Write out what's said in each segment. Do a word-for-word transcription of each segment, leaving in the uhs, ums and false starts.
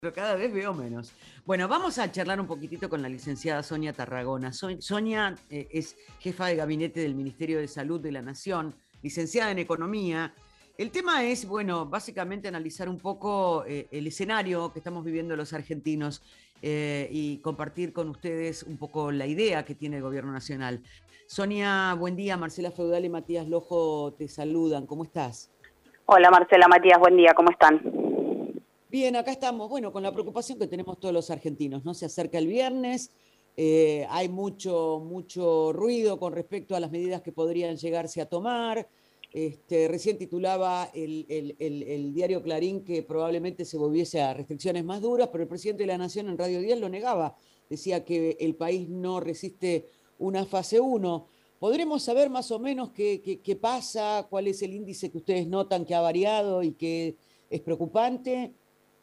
Pero cada vez veo menos. Bueno, vamos a charlar un poquitito con la licenciada Sonia Tarragona. So- Sonia eh, es jefa de gabinete del Ministerio de Salud de la Nación, licenciada en Economía. El tema es, bueno, básicamente analizar un poco eh, el escenario que estamos viviendo los argentinos eh, y compartir con ustedes un poco la idea que tiene el gobierno nacional. Sonia, buen día. Marcela Feudal y Matías Lojo te saludan. ¿Cómo estás? Hola Marcela, Matías, buen día, ¿cómo están? Bien, acá estamos, bueno, con la preocupación que tenemos todos los argentinos, ¿no? Se acerca el viernes, eh, hay mucho, mucho ruido con respecto a las medidas que podrían llegarse a tomar. Este, recién titulaba el, el, el, el diario Clarín que probablemente se volviese a restricciones más duras, pero el presidente de la Nación en Radio diez lo negaba. Decía que el país no resiste una fase uno. ¿Podremos saber más o menos qué, qué, qué pasa? ¿Cuál es el índice que ustedes notan que ha variado y que es preocupante?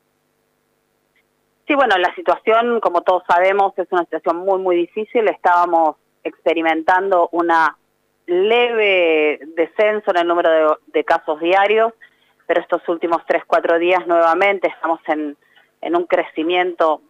Sí, bueno, la situación, como todos sabemos, es una situación muy, muy difícil. Estábamos experimentando una leve descenso en el número de, de casos diarios, pero estos últimos tres, cuatro días nuevamente estamos en, en un crecimiento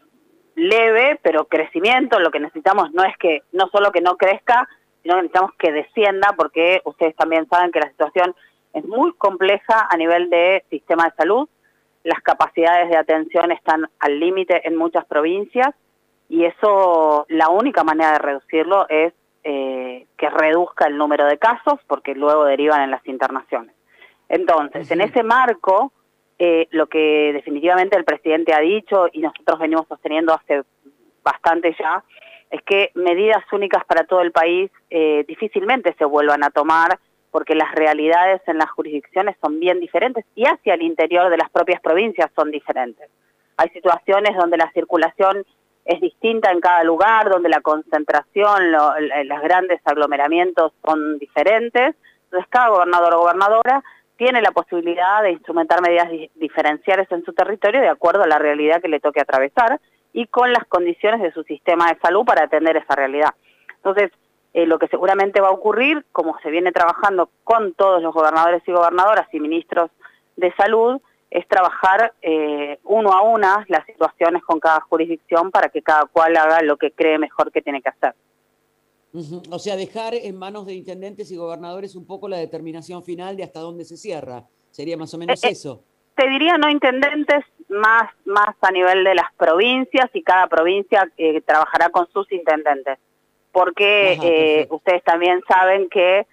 leve, pero crecimiento. Lo que necesitamos no es que, no solo que no crezca, sino que necesitamos que descienda, porque ustedes también saben que la situación es muy compleja a nivel de sistema de salud. Las capacidades de atención están al límite en muchas provincias y eso, la única manera de reducirlo es eh, que reduzca el número de casos, porque luego derivan en las internaciones. Entonces, en Uh-huh. ese marco, eh, lo que definitivamente el presidente ha dicho y nosotros venimos sosteniendo hace bastante ya, es que medidas únicas para todo el país eh, difícilmente se vuelvan a tomar, porque las realidades en las jurisdicciones son bien diferentes y hacia el interior de las propias provincias son diferentes. Hay situaciones donde la circulación es distinta en cada lugar, donde la concentración, lo, los grandes aglomeramientos son diferentes. Entonces cada gobernador o gobernadora tiene la posibilidad de instrumentar medidas di diferenciales en su territorio de acuerdo a la realidad que le toque atravesar y con las condiciones de su sistema de salud para atender esa realidad. Entonces, Eh, lo que seguramente va a ocurrir, como se viene trabajando con todos los gobernadores y gobernadoras y ministros de salud, es trabajar eh, uno a una las situaciones con cada jurisdicción para que cada cual haga lo que cree mejor que tiene que hacer. Uh-huh. O sea, dejar en manos de intendentes y gobernadores un poco la determinación final de hasta dónde se cierra. Sería más o Eh, menos eh, eso. te diría no intendentes, más, más a nivel de las provincias, y cada provincia eh, trabajará con sus intendentes. Porque Ajá, eh, perfecto. ustedes también saben que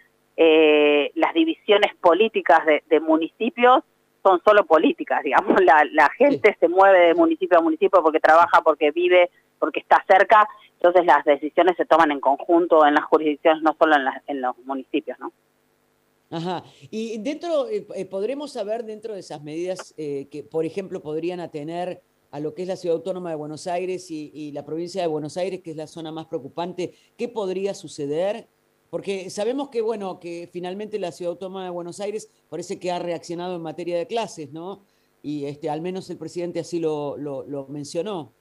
eh, las divisiones políticas de, de municipios son solo políticas, digamos, la, la Sí, gente se mueve de sí, municipio a municipio porque sí. trabaja, porque vive, porque está cerca, entonces las decisiones se toman en conjunto en las jurisdicciones, no solo en, la, en los municipios, ¿no? Ajá. Y dentro, eh, eh, podremos saber dentro de esas medidas eh, que, por ejemplo, podrían atener a lo que es la Ciudad Autónoma de Buenos Aires y, y la provincia de Buenos Aires, que es la zona más preocupante, ¿qué podría suceder? Porque sabemos que, bueno, que finalmente la Ciudad Autónoma de Buenos Aires parece que ha reaccionado en materia de clases, ¿no? Y este, al menos el presidente así lo, lo, lo mencionó.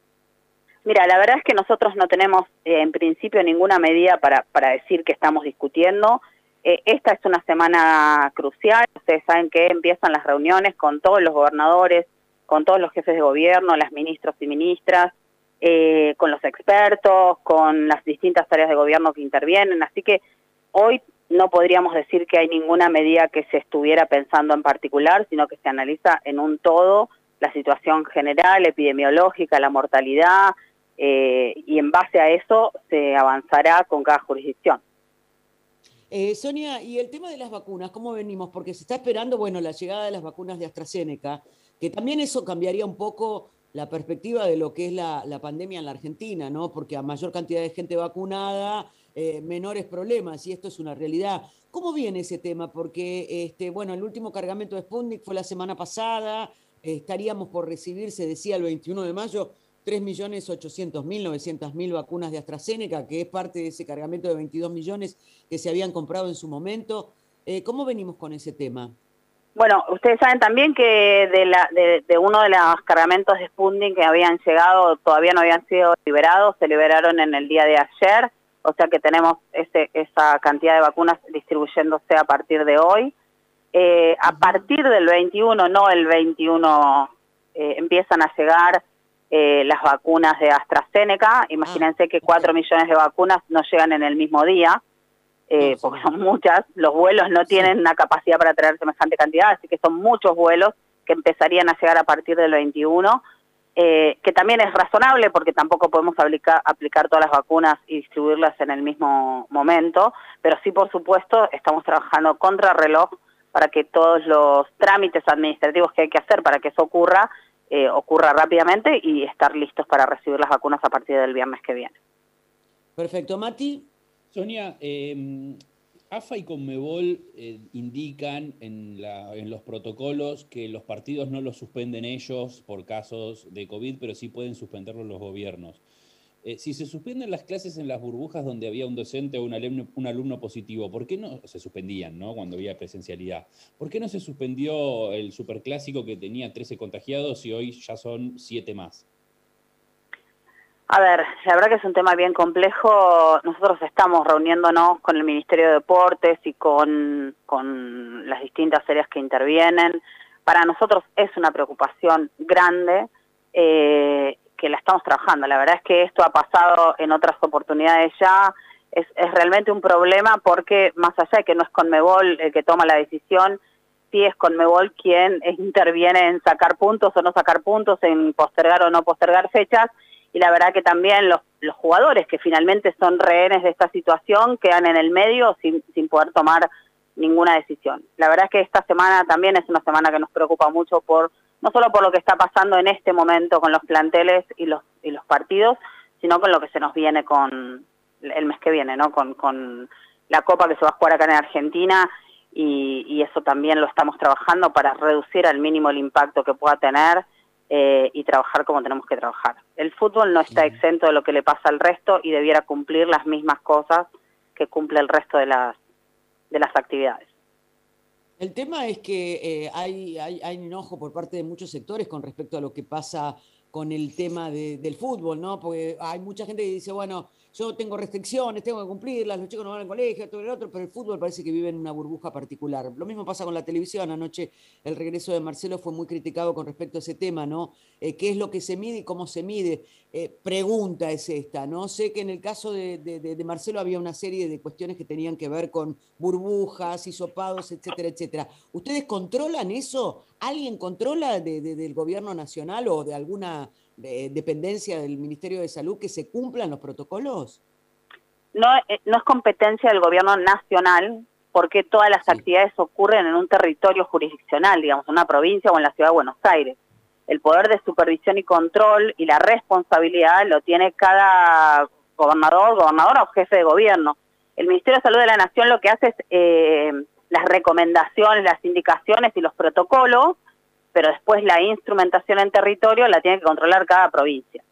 Mira, la verdad es que nosotros no tenemos eh, en principio ninguna medida para, para decir que estamos discutiendo. Eh, esta es una semana crucial. Ustedes saben que empiezan las reuniones con todos los gobernadores, con todos los jefes de gobierno, las ministros y ministras, eh, con los expertos, con las distintas áreas de gobierno que intervienen. Así que hoy no podríamos decir que hay ninguna medida que se estuviera pensando en particular, sino que se analiza en un todo la situación general, epidemiológica, la mortalidad, eh, y en base a eso se avanzará con cada jurisdicción. Eh, Sonia, y el tema de las vacunas, ¿cómo venimos? Porque se está esperando, bueno, la llegada de las vacunas de AstraZeneca, que también eso cambiaría un poco la perspectiva de lo que es la, la pandemia en la Argentina, ¿no? Porque a mayor cantidad de gente vacunada, eh, menores problemas, y esto es una realidad. ¿Cómo viene ese tema? Porque, este, bueno, el último cargamento de Sputnik fue la semana pasada, eh, estaríamos por recibir, se decía el veintiuno de mayo, tres millones ochocientos mil, novecientos mil vacunas de AstraZeneca, que es parte de ese cargamento de veintidós millones que se habían comprado en su momento. Eh, ¿Cómo venimos con ese tema? Bueno, ustedes saben también que de, la, de, de uno de los cargamentos de Sputnik que habían llegado, todavía no habían sido liberados, se liberaron en el día de ayer, o sea que tenemos ese, esa cantidad de vacunas distribuyéndose a partir de hoy. Eh, a Uh-huh. partir del veintiuno, no el veintiuno eh, empiezan a llegar eh, las vacunas de AstraZeneca. Imagínense ah, que cuatro millones de vacunas no llegan en el mismo día, eh, no, porque sí. son muchas. Los vuelos no tienen sí. una capacidad para traer semejante cantidad, así que son muchos vuelos que empezarían a llegar a partir del veintiuno, eh, que también es razonable porque tampoco podemos aplicar, aplicar todas las vacunas y distribuirlas en el mismo momento, pero sí, por supuesto, estamos trabajando contra reloj para que todos los trámites administrativos que hay que hacer para que eso ocurra, eh, ocurra rápidamente y estar listos para recibir las vacunas a partir del viernes que viene. Perfecto. Mati. Sonia, eh, AFA y Conmebol eh, indican en, la, en los protocolos que los partidos no los suspenden ellos por casos de COVID, pero sí pueden suspenderlos los gobiernos. Eh, si se suspenden las clases en las burbujas donde había un docente o un alumno, un alumno positivo, ¿por qué no se suspendían, ¿no? Cuando había presencialidad? ¿Por qué no se suspendió el superclásico que tenía trece contagiados y hoy ya son siete más? A ver, la verdad que es un tema bien complejo. Nosotros estamos reuniéndonos con el Ministerio de Deportes y con, con las distintas áreas que intervienen. Para nosotros es una preocupación grande, eh, que la estamos trabajando. La verdad es que esto ha pasado en otras oportunidades ya. Es, es realmente un problema porque más allá de que no es Conmebol el que toma la decisión, sí es Conmebol quien interviene en sacar puntos o no sacar puntos, en postergar o no postergar fechas. Y la verdad que también los, los jugadores que finalmente son rehenes de esta situación quedan en el medio sin, sin poder tomar ninguna decisión. La verdad es que esta semana también es una semana que nos preocupa mucho, por no solo por lo que está pasando en este momento con los planteles y los, y los partidos, sino con lo que se nos viene con el mes que viene, ¿no? Con, con la Copa que se va a jugar acá en Argentina y, y eso también lo estamos trabajando para reducir al mínimo el impacto que pueda tener. Eh, y trabajar como tenemos que trabajar. El fútbol no está exento de lo que le pasa al resto y debiera cumplir las mismas cosas que cumple el resto de las, de las actividades. El tema es que eh, hay, hay, hay enojo por parte de muchos sectores con respecto a lo que pasa con el tema de, del fútbol, ¿no? Porque hay mucha gente que dice, bueno, yo tengo restricciones, tengo que cumplirlas, los chicos no van al colegio, todo el otro, pero el fútbol parece que vive en una burbuja particular. Lo mismo pasa con la televisión. Anoche el regreso de Marcelo fue muy criticado con respecto a ese tema, ¿no? Eh, ¿Qué es lo que se mide y cómo se mide? Eh, pregunta es esta, ¿no? Sé que en el caso de, de, de Marcelo había una serie de cuestiones que tenían que ver con burbujas, hisopados, etcétera, etcétera. ¿Ustedes controlan eso? ¿Alguien controla de, de, del gobierno nacional o de alguna de, dependencia del Ministerio de Salud que se cumplan los protocolos? No, no es competencia del gobierno nacional, porque todas las sí. actividades ocurren en un territorio jurisdiccional, digamos, en una provincia o en la ciudad de Buenos Aires. El poder de supervisión y control y la responsabilidad lo tiene cada gobernador, gobernadora o jefe de gobierno. El Ministerio de Salud de la Nación lo que hace es eh, las recomendaciones, las indicaciones y los protocolos, pero después la instrumentación en territorio la tiene que controlar cada provincia.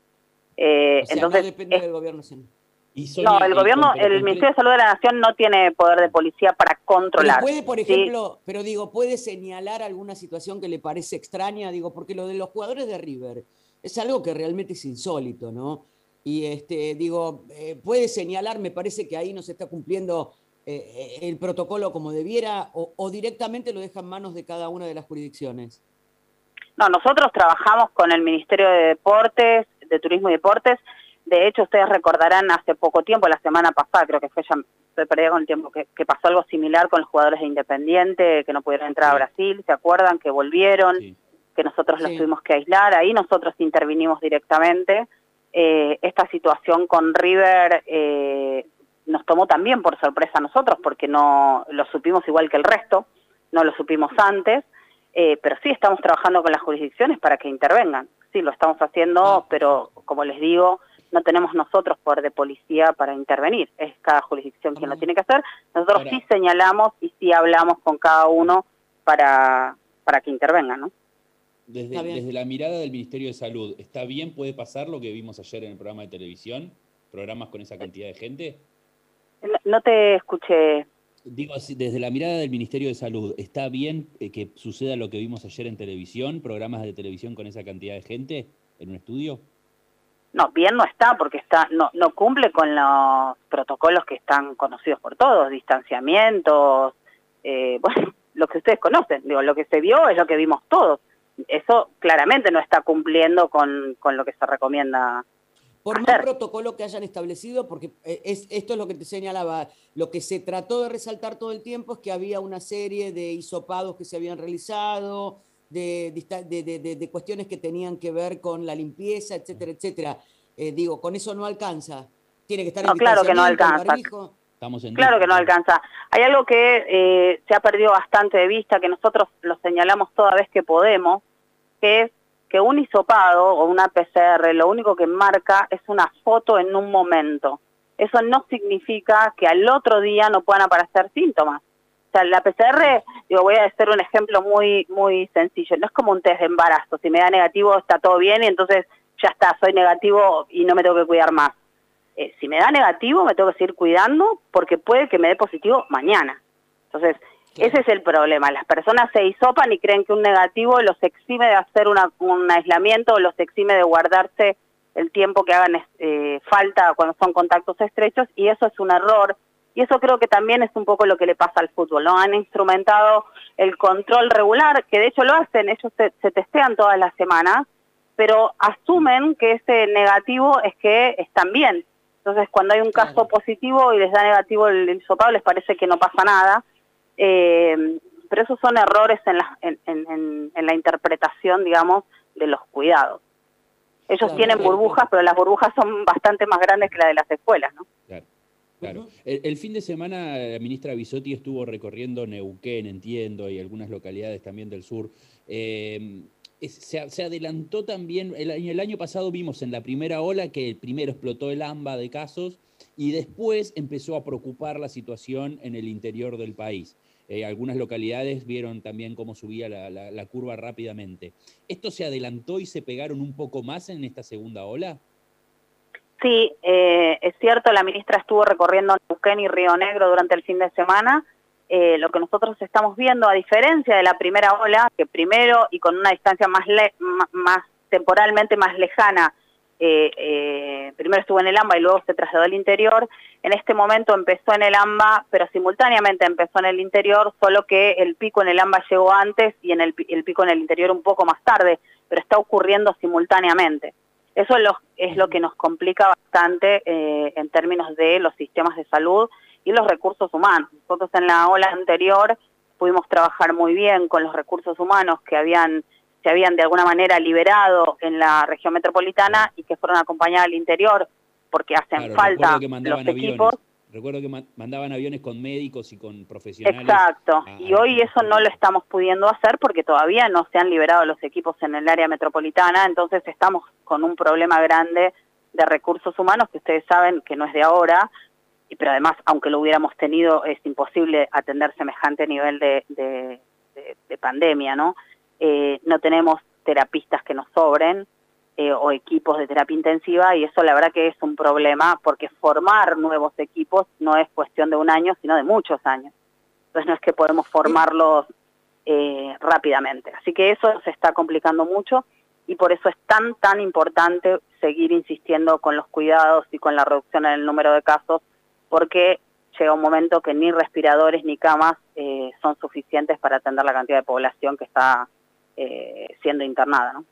Eh, o sea, entonces, no depende es, del gobierno nacional. No, el gobierno, el Ministerio de Salud de la Nación no tiene poder de policía para controlar. Pero puede, por ejemplo, ¿sí? pero digo, puede señalar alguna situación que le parece extraña, digo, porque lo de los jugadores de River es algo que realmente es insólito, ¿no? Y este, digo, eh, puede señalar, me parece que ahí no se está cumpliendo eh, el protocolo como debiera, o, o directamente lo deja en manos de cada una de las jurisdicciones. No, nosotros trabajamos con el Ministerio de Deportes, de Turismo y Deportes. De hecho, ustedes recordarán hace poco tiempo, la semana pasada, creo que fue ya, estoy perdida con el tiempo, que, que pasó algo similar con los jugadores de Independiente, que no pudieron entrar sí. a Brasil, ¿se acuerdan? Que volvieron, sí. que nosotros sí. los tuvimos que aislar, ahí nosotros intervinimos directamente. Eh, esta situación con River eh, nos tomó también por sorpresa a nosotros, porque no lo supimos igual que el resto, no lo supimos antes, eh, pero sí estamos trabajando con las jurisdicciones para que intervengan. Sí, lo estamos haciendo, ah. pero como les digo, no tenemos nosotros poder de policía para intervenir, es cada jurisdicción quien lo tiene que hacer. Nosotros Ahora. sí señalamos y sí hablamos con cada uno para, para que intervengan, ¿no? Desde, desde la mirada del Ministerio de Salud, ¿está bien? ¿Puede pasar lo que vimos ayer en el programa de televisión? ¿Programas con esa cantidad de gente? No, no te escuché. Digo, desde la mirada del Ministerio de Salud, ¿está bien que suceda lo que vimos ayer en televisión? ¿Programas de televisión con esa cantidad de gente en un estudio? No, bien no está, porque está no, no cumple con los protocolos que están conocidos por todos, distanciamientos, eh, bueno, lo que ustedes conocen, digo, lo que se vio es lo que vimos todos. eso claramente no está cumpliendo con, con lo que se recomienda. Por hacer. más protocolo que hayan establecido, porque es, esto es lo que te señalaba, lo que se trató de resaltar todo el tiempo es que había una serie de hisopados que se habían realizado, de, de, de, de, de cuestiones que tenían que ver con la limpieza, etcétera, etcétera. Eh, digo, con eso no alcanza. Tiene que estar No, el claro que no distanciamiento, alcanza. el barbijo. Estamos en Claro duda, que no alcanza. Hay algo que eh, se ha perdido bastante de vista, que nosotros lo señalamos toda vez que podemos, que es que un hisopado o una P C R lo único que marca es una foto en un momento. Eso no significa que al otro día no puedan aparecer síntomas. O sea, la P C R, digo, voy a hacer un ejemplo muy muy sencillo, no es como un test de embarazo, si me da negativo está todo bien y entonces ya está, soy negativo y no me tengo que cuidar más. Eh, si me da negativo me tengo que seguir cuidando porque puede que me dé positivo mañana. Entonces, claro, ese es el problema. Las personas se hisopan y creen que un negativo los exime de hacer una, un aislamiento o los exime de guardarse el tiempo que hagan eh, falta cuando son contactos estrechos, y eso es un error. Y eso creo que también es un poco lo que le pasa al fútbol, ¿no? Han instrumentado el control regular, que de hecho lo hacen, ellos se, se testean todas las semanas, pero asumen que ese negativo es que están bien. Entonces, cuando hay un caso claro. positivo y les da negativo el hisopado, les parece que no pasa nada. Eh, pero esos son errores en la, en, en, en la interpretación, digamos, de los cuidados. Ellos claro, tienen claro, burbujas, claro. pero las burbujas son bastante más grandes que las de las escuelas, ¿no? Claro. Claro. El, el fin de semana la ministra Bisotti estuvo recorriendo Neuquén, entiendo, y algunas localidades también del sur. Eh, es, se, se adelantó también, el, el año pasado vimos en la primera ola que primero explotó el AMBA de casos y después empezó a preocupar la situación en el interior del país. Eh, algunas localidades vieron también cómo subía la, la, la curva rápidamente. ¿Esto se adelantó y se pegaron un poco más en esta segunda ola? Sí, eh, es cierto, la ministra estuvo recorriendo Neuquén y Río Negro durante el fin de semana. Eh, lo que nosotros estamos viendo, a diferencia de la primera ola, que primero y con una distancia más, le más temporalmente más lejana, eh, eh, primero estuvo en el AMBA y luego se trasladó al interior, en este momento empezó en el AMBA, pero simultáneamente empezó en el interior, solo que el pico en el AMBA llegó antes y en el, el pico en el interior un poco más tarde, pero está ocurriendo simultáneamente. Eso es lo, es lo que nos complica bastante eh, en términos de los sistemas de salud y los recursos humanos. Nosotros en la ola anterior pudimos trabajar muy bien con los recursos humanos que habían se habían de alguna manera liberado en la región metropolitana y que fueron acompañados al interior porque hacen claro, falta los equipos. Aviones. Recuerdo que mandaban aviones con médicos y con profesionales. Exacto, a, a y hoy eso no lo estamos pudiendo hacer porque todavía no se han liberado los equipos en el área metropolitana, entonces estamos con un problema grande de recursos humanos que ustedes saben que no es de ahora, pero además, aunque lo hubiéramos tenido, es imposible atender semejante nivel de, de, de, de pandemia, ¿no? Eh, no tenemos terapistas que nos sobren, Eh, o equipos de terapia intensiva, y eso la verdad que es un problema porque formar nuevos equipos no es cuestión de un año, sino de muchos años. Entonces no es que podemos formarlos eh, rápidamente. Así que eso se está complicando mucho y por eso es tan, tan importante seguir insistiendo con los cuidados y con la reducción en el número de casos, porque llega un momento que ni respiradores ni camas eh, son suficientes para atender la cantidad de población que está eh, siendo internada, ¿no?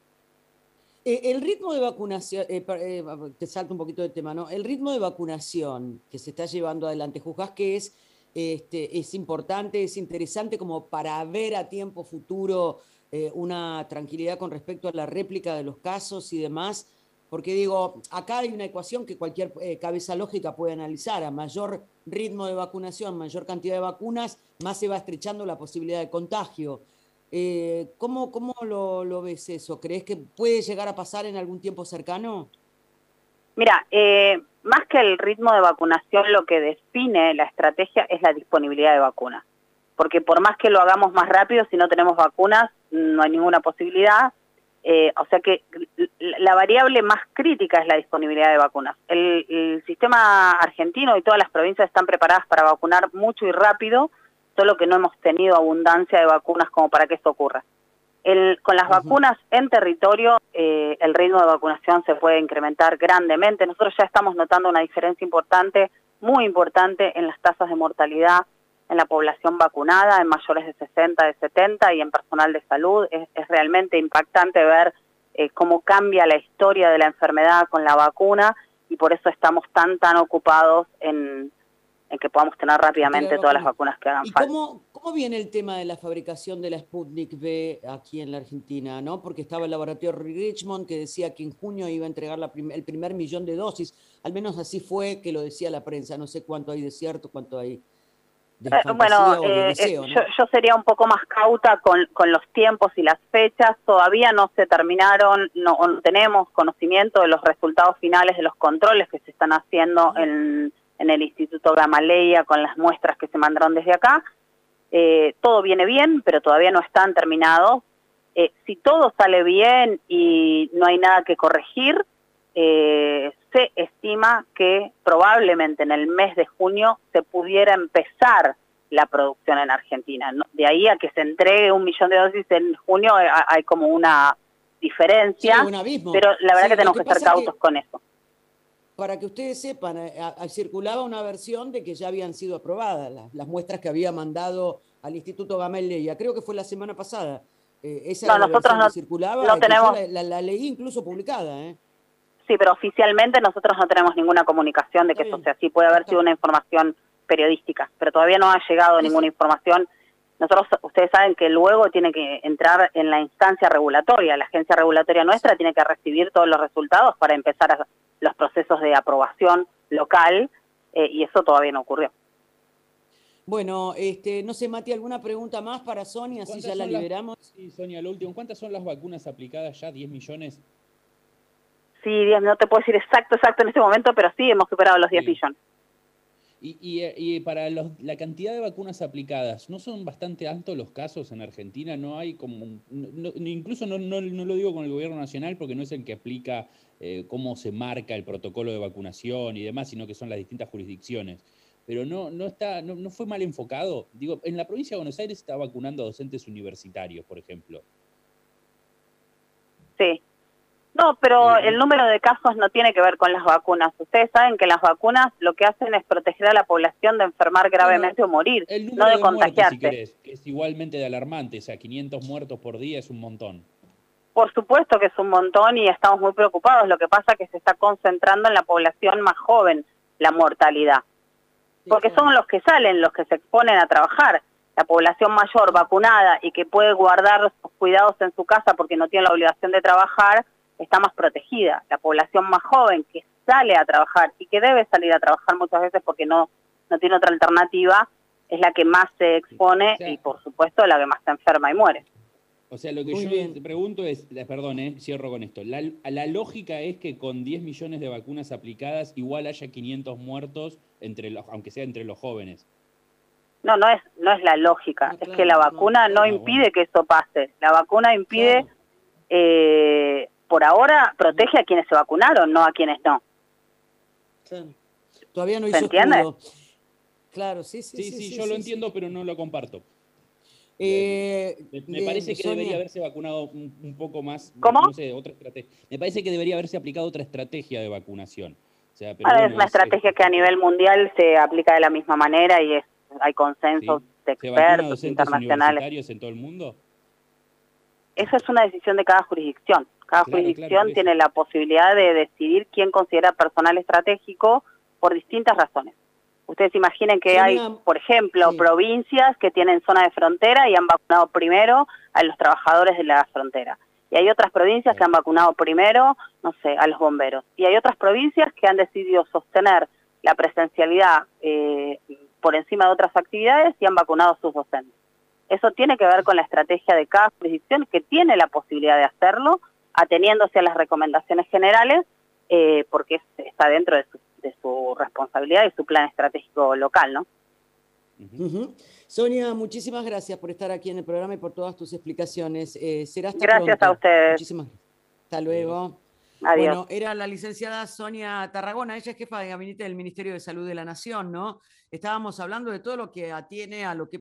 El ritmo de vacunación, eh, eh, te salto un poquito de tema, ¿no? El ritmo de vacunación que se está llevando adelante, ¿juzgás que es, este, es importante, es interesante como para ver a tiempo futuro eh, una tranquilidad con respecto a la réplica de los casos y demás? Porque digo, acá hay una ecuación que cualquier eh, cabeza lógica puede analizar. A mayor ritmo de vacunación, mayor cantidad de vacunas, más se va estrechando la posibilidad de contagio. Eh, ¿Cómo, cómo lo, lo ves eso? ¿Crees que puede llegar a pasar en algún tiempo cercano? Mira, eh, más que el ritmo de vacunación, lo que define la estrategia es la disponibilidad de vacunas. Porque por más que lo hagamos más rápido, si no tenemos vacunas, no hay ninguna posibilidad. Eh, o sea que la variable más crítica es la disponibilidad de vacunas. El, el sistema argentino y todas las provincias están preparadas para vacunar mucho y rápido, solo que no hemos tenido abundancia de vacunas como para que esto ocurra. El, con las uh-huh. vacunas en territorio, eh, el ritmo de vacunación se puede incrementar grandemente. Nosotros ya estamos notando una diferencia importante, muy importante, en las tasas de mortalidad en la población vacunada, en mayores de sesenta, de setenta y en personal de salud. Es, es realmente impactante ver eh, cómo cambia la historia de la enfermedad con la vacuna y por eso estamos tan, tan ocupados en, en que podamos tener rápidamente todas las vacunas que hagan ¿Y falta. cómo, cómo viene el tema de la fabricación de la Sputnik V aquí en la Argentina, ¿no? Porque estaba el laboratorio Richmond que decía que en junio iba a entregar la prim el primer millón de dosis, al menos así fue que lo decía la prensa, no sé cuánto hay de cierto, cuánto hay de Eh, bueno, fantasía o de eh, deseo, eh, ¿no? yo, yo sería un poco más cauta con, con los tiempos y las fechas. Todavía no se terminaron, no, no tenemos conocimiento de los resultados finales de los controles que se están haciendo en, en el Instituto Gamaleya con las muestras que se mandaron desde acá. Eh, todo viene bien, pero todavía no están terminados. Eh, si todo sale bien y no hay nada que corregir, eh, se estima que probablemente en el mes de junio se pudiera empezar la producción en Argentina. De ahí a que se entregue un millón de dosis en junio hay como una diferencia, sí, un abismo. Pero la verdad sí, que tenemos que que ser cautos que, con eso. Para que ustedes sepan, a, a, circulaba una versión de que ya habían sido aprobadas las, las muestras que había mandado al Instituto Gamaleya, creo que fue la semana pasada. Eh, esa no, era la nosotros versión no, que circulaba, no que tenemos... yo la, la, la leí incluso publicada, ¿eh? Sí, pero oficialmente nosotros no tenemos ninguna comunicación de que eso sea así. Puede haber sido una información periodística, pero todavía no ha llegado ninguna información. Nosotros, ustedes saben que luego tiene que entrar en la instancia regulatoria. La agencia regulatoria nuestra tiene que recibir todos los resultados para empezar a, los procesos de aprobación local, eh, y eso todavía no ocurrió. Bueno, este, no sé, Mati, ¿alguna pregunta más para Sonia? Así ya la liberamos. Las, sí, Sonia, lo último. ¿Cuántas son las vacunas aplicadas ya? ¿diez millones? Sí, no te puedo decir exacto, exacto en este momento, pero sí hemos superado los sí. diez millones. Y, y, y para los, la cantidad de vacunas aplicadas, ¿no son bastante altos los casos en Argentina? No hay como, no, incluso no, no, no lo digo con el gobierno nacional porque no es el que aplica eh, cómo se marca el protocolo de vacunación y demás, sino que son las distintas jurisdicciones. Pero no, no, está, no, no fue mal enfocado. Digo, en la provincia de Buenos Aires está vacunando a docentes universitarios, por ejemplo. Sí. No, pero el número de casos no tiene que ver con las vacunas. Ustedes saben que las vacunas lo que hacen es proteger a la población de enfermar gravemente bueno, o morir, el número no de, de contagiarse. Muertes, si querés, que es igualmente de alarmante, o sea, quinientos muertos por día es un montón. Por supuesto que es un montón y estamos muy preocupados. Lo que pasa es que se está concentrando en la población más joven la mortalidad. Porque son los que salen, los que se exponen a trabajar. La población mayor vacunada y que puede guardar sus cuidados en su casa porque no tiene la obligación de trabajar, está más protegida. La población más joven que sale a trabajar y que debe salir a trabajar muchas veces porque no, no tiene otra alternativa, es la que más se expone, o sea, y por supuesto la que más se enferma y muere. O sea, lo que yo bien. te pregunto es, perdón, eh, cierro con esto, la, la lógica es que con diez millones de vacunas aplicadas igual haya quinientos muertos, entre los, aunque sea entre los jóvenes. No, no es, no es la lógica, no, es claro, que la vacuna no, no, no impide bueno. que eso pase. La vacuna impide... Claro. Eh, por ahora protege a quienes se vacunaron, no a quienes no. Claro. Todavía no hizo ¿Se entiende? escudo. Claro, sí, sí, sí. Sí, sí, sí yo sí, lo sí, entiendo, sí. pero no lo comparto. Eh, me, me parece que Sonia. debería haberse vacunado un, un poco más. ¿Cómo? No sé, otra estrategia. Me parece que debería haberse aplicado otra estrategia de vacunación. O sea, pero bueno, bueno, es una es, estrategia es, que a nivel mundial se aplica de la misma manera y es, hay consensos ¿sí? de expertos ¿Se vacunan docentes internacionales. universitarios en todo el mundo? Eso es una decisión de cada jurisdicción. Cada claro, jurisdicción claro, tiene la posibilidad de decidir quién considera personal estratégico por distintas razones. Ustedes imaginen que Sonia, hay, por ejemplo, sí. provincias que tienen zona de frontera y han vacunado primero a los trabajadores de la frontera. Y hay otras provincias sí. que han vacunado primero, no sé, a los bomberos. Y hay otras provincias que han decidido sostener la presencialidad eh, por encima de otras actividades y han vacunado a sus docentes. Eso tiene que ver con la estrategia de cada jurisdicción que tiene la posibilidad de hacerlo, ateniéndose a las recomendaciones generales, eh, porque está dentro de su, de su responsabilidad y su plan estratégico local, ¿no? Uh-huh. Sonia, muchísimas gracias por estar aquí en el programa y por todas tus explicaciones. Eh, será hasta gracias pronto. a ustedes. Muchísimas gracias. Hasta luego. Adiós. Bueno, era la licenciada Sonia Tarragona, ella es jefa de gabinete del Ministerio de Salud de la Nación, ¿no? Estábamos hablando de todo lo que atiene a lo que